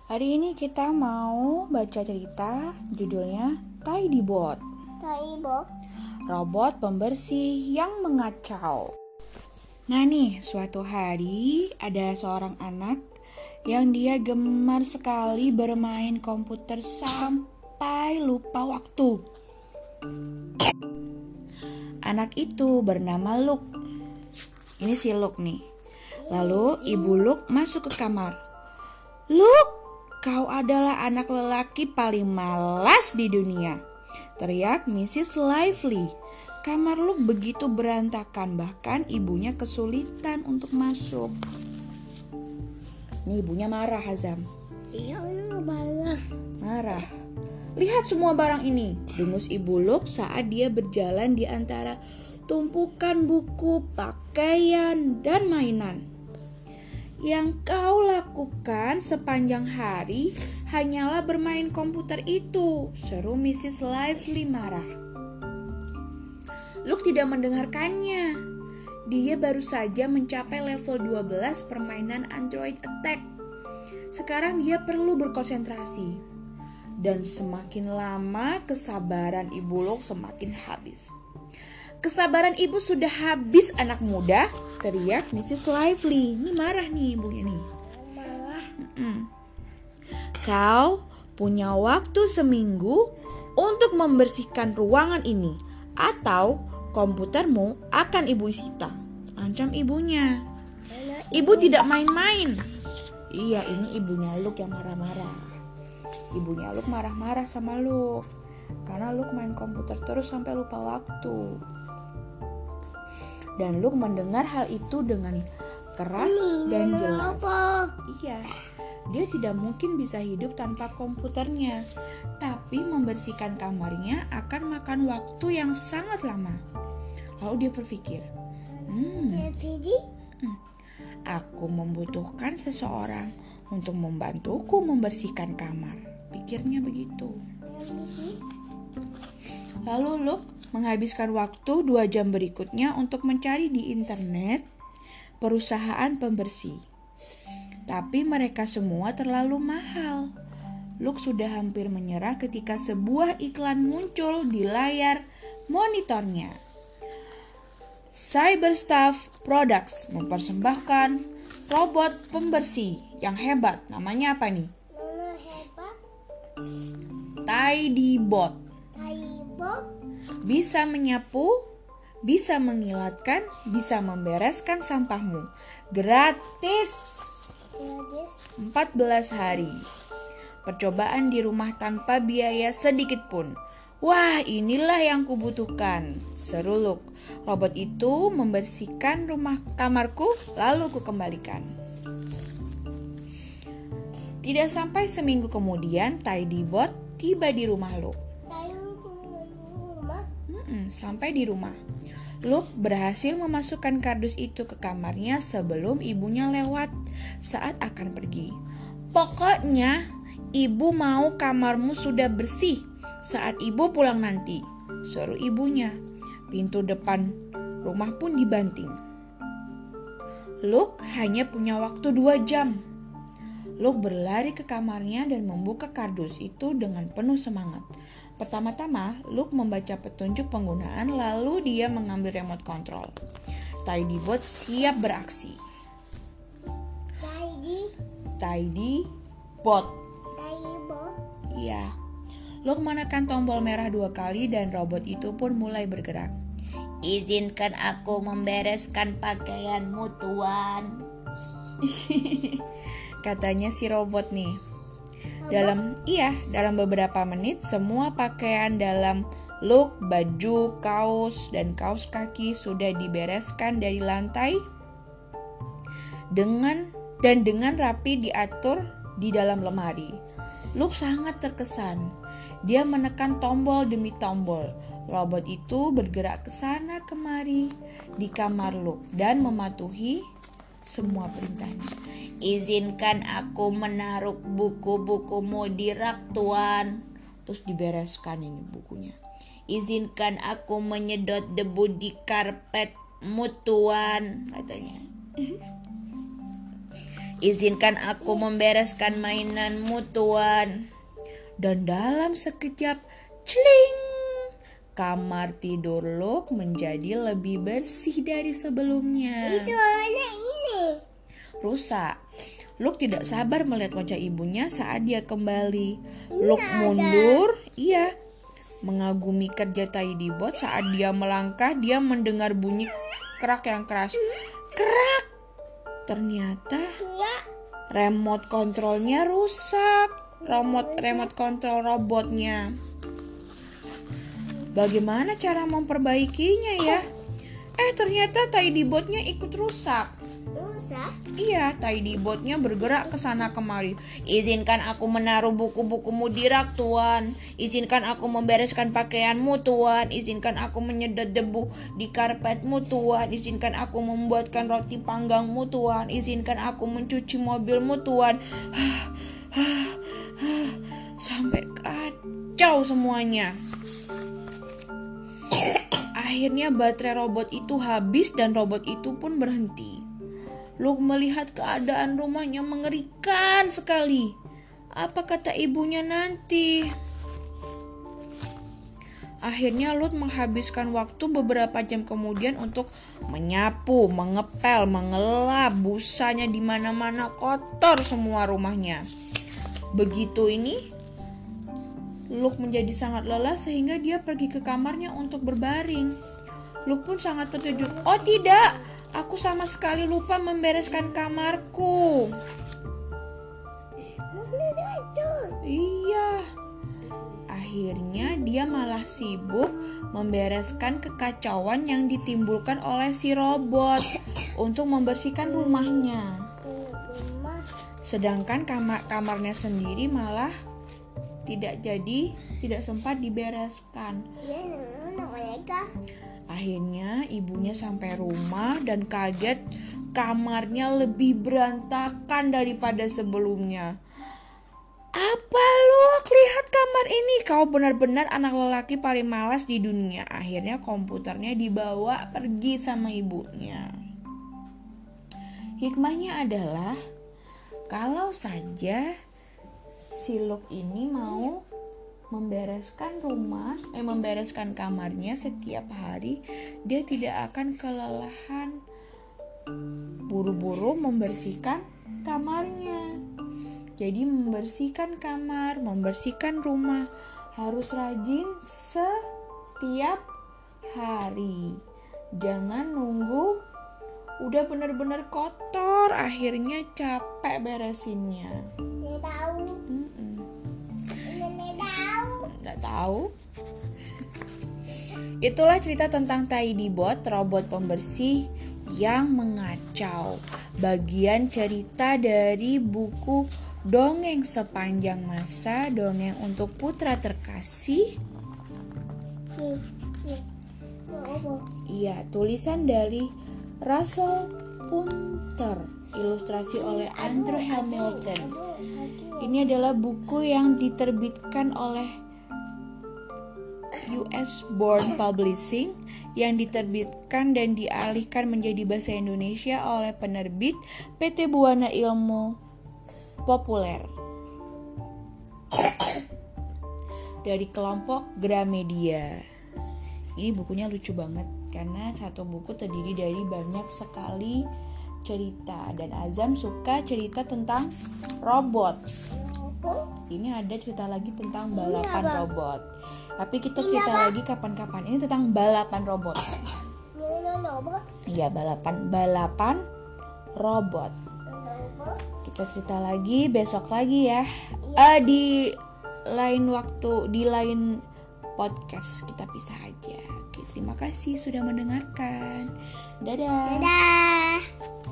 Hari ini kita mau baca cerita judulnya Tidy Bot. Robot pembersih yang mengacau. Nah nih, suatu hari ada seorang anak yang dia gemar sekali bermain komputer sampai lupa waktu. Anak itu bernama Luke. Ini si Luke nih. Lalu ibu Luke masuk ke kamar. "Luke, kau adalah anak lelaki paling malas di dunia," teriak Mrs. Lively. Kamar Luke begitu berantakan, bahkan ibunya kesulitan untuk masuk. Nih ibunya marah, Hazam. Iya, marah. Marah. "Lihat semua barang ini," dengus ibu Luke saat dia berjalan di antara tumpukan buku, pakaian, dan mainan. "Yang kau lakukan sepanjang hari hanyalah bermain komputer itu," seru Mrs. Lively marah. Luke tidak mendengarkannya. Dia baru saja mencapai level 12 permainan Android Attack. Sekarang dia perlu berkonsentrasi. Dan semakin lama kesabaran ibu Luke semakin habis. "Kesabaran ibu sudah habis, anak muda," teriak Mrs. Lively. Ini marah nih ibunya nih. Marah. "Kau punya waktu seminggu untuk membersihkan ruangan ini, atau komputermu akan ibu sita," ancam ibunya. Ibu tidak main-main. Iya, ini ibunya Luke yang marah-marah. Ibunya Luke marah-marah sama Luke karena Luke main komputer terus sampai lupa waktu. Dan Luke mendengar hal itu dengan keras dan jelas. Iya, dia tidak mungkin bisa hidup tanpa komputernya. Tapi membersihkan kamarnya akan makan waktu yang sangat lama. Lalu dia berpikir, "Aku membutuhkan seseorang untuk membantuku membersihkan kamar," pikirnya begitu. Lalu Luke menghabiskan waktu 2 jam berikutnya untuk mencari di internet perusahaan pembersih. Tapi mereka semua terlalu mahal. Luke sudah hampir menyerah ketika sebuah iklan muncul di layar monitornya. Cyberstuff Products mempersembahkan robot pembersih yang hebat. Namanya apa nih? Nama hebat. Tidy Bot. Taibo. Bisa menyapu, bisa mengilatkan, bisa membereskan sampahmu. Gratis. 14 hari. Percobaan di rumah tanpa biaya sedikit pun. "Wah, inilah yang kubutuhkan," seru Luke. "Robot itu membersihkan rumah kamarku, lalu kukembalikan." Tidak sampai seminggu kemudian, Tidy Bot tiba di rumah Luke. Sampai di rumah, Luke berhasil memasukkan kardus itu ke kamarnya sebelum ibunya lewat saat akan pergi. "Pokoknya, ibu mau kamarmu sudah bersih saat ibu pulang nanti," seru ibunya. Pintu depan rumah pun dibanting. Luke hanya punya waktu 2 jam. Luke berlari ke kamarnya dan membuka kardus itu dengan penuh semangat. Pertama-tama, Luke membaca petunjuk penggunaan, lalu dia mengambil remote control. Tidy Bot siap beraksi. Tidy Bot. Iya. Luke menekan tombol merah 2 kali dan robot itu pun mulai bergerak. "Izinkan aku membereskan pakaianmu, Tuan," katanya si robot nih. Dalam beberapa menit semua pakaian dalam Luke, baju, kaos, dan kaos kaki sudah dibereskan dari lantai dengan rapi diatur di dalam lemari. Luke sangat terkesan. Dia menekan tombol demi tombol. Robot itu bergerak ke sana kemari di kamar Luke dan mematuhi semua perintahnya. "Izinkan aku menaruh buku-bukumu di rak, Tuan." Terus dibereskan ini bukunya. "Izinkan aku menyedot debu di karpetmu, Tuan," katanya. Izinkan aku membereskan mainanmu, Tuan. Dan dalam sekejap, celing, kamar tidur Luke menjadi lebih bersih dari sebelumnya. Itu anak ini. Rusak. Luke tidak sabar melihat wajah ibunya saat dia kembali. Luke mundur, mengagumi kerja Tidy Bot. Saat dia melangkah, dia mendengar bunyi kerak yang keras. Kerak! Ternyata remote kontrolnya rusak. Remote kontrol robotnya. Bagaimana cara memperbaikinya ya? Ternyata Tidy Botnya ikut rusak. Rusak? Iya, Tidy Botnya bergerak ke sana kemari. Izinkan aku menaruh buku-bukumu di rak, Tuan. Izinkan aku membereskan pakaianmu, Tuan. Izinkan aku menyedot debu di karpetmu, Tuan. Izinkan aku membuatkan roti panggangmu, Tuan. Izinkan aku mencuci mobilmu, Tuan. Sampai kacau semuanya. Akhirnya baterai robot itu habis dan robot itu pun berhenti. Luke melihat keadaan rumahnya mengerikan sekali. Apa kata ibunya nanti? Akhirnya Luke menghabiskan waktu beberapa jam kemudian untuk menyapu, mengepel, mengelap. Busanya di mana-mana, kotor semua rumahnya. Begitu ini, Luke menjadi sangat lelah sehingga dia pergi ke kamarnya untuk berbaring. Luke pun sangat terkejut. Oh tidak, aku sama sekali lupa membereskan kamarku. Iya. Akhirnya dia malah sibuk membereskan kekacauan yang ditimbulkan oleh si robot untuk membersihkan rumahnya. Sedangkan kamarnya sendiri malah tidak sempat dibereskan. Akhirnya ibunya sampai rumah dan kaget kamarnya lebih berantakan daripada sebelumnya. Apa Luke, lihat kamar ini, kau benar-benar anak lelaki paling malas di dunia. Akhirnya komputernya dibawa pergi sama ibunya. Hikmahnya adalah kalau saja si Luke ini mau membereskan kamarnya setiap hari, dia tidak akan kelelahan buru-buru membersihkan kamarnya. Jadi membersihkan kamar, membersihkan rumah harus rajin setiap hari. Jangan nunggu udah benar-benar kotor, akhirnya capek beresinnya. Nggak tahu. Itulah cerita tentang Tidy Bot, robot pembersih yang mengacau. Bagian cerita dari buku Dongeng Sepanjang Masa, dongeng untuk putra terkasih. Iya, tulisan dari Russell Punter, ilustrasi oleh Andrew Hamilton. Ini adalah buku yang diterbitkan oleh US Born Publishing, yang diterbitkan dan dialihkan menjadi bahasa Indonesia oleh penerbit PT Buana Ilmu Populer dari kelompok Gramedia. Ini bukunya lucu banget karena satu buku terdiri dari banyak sekali cerita, dan Azam suka cerita tentang robot. Ini ada cerita lagi tentang balapan robot. Tapi kita cerita lagi kapan-kapan. Ini tentang balapan robot. Iya, balapan robot. Kita cerita lagi besok lagi ya. Di lain waktu, di lain podcast kita pisah aja. Oke, terima kasih sudah mendengarkan. Dadah.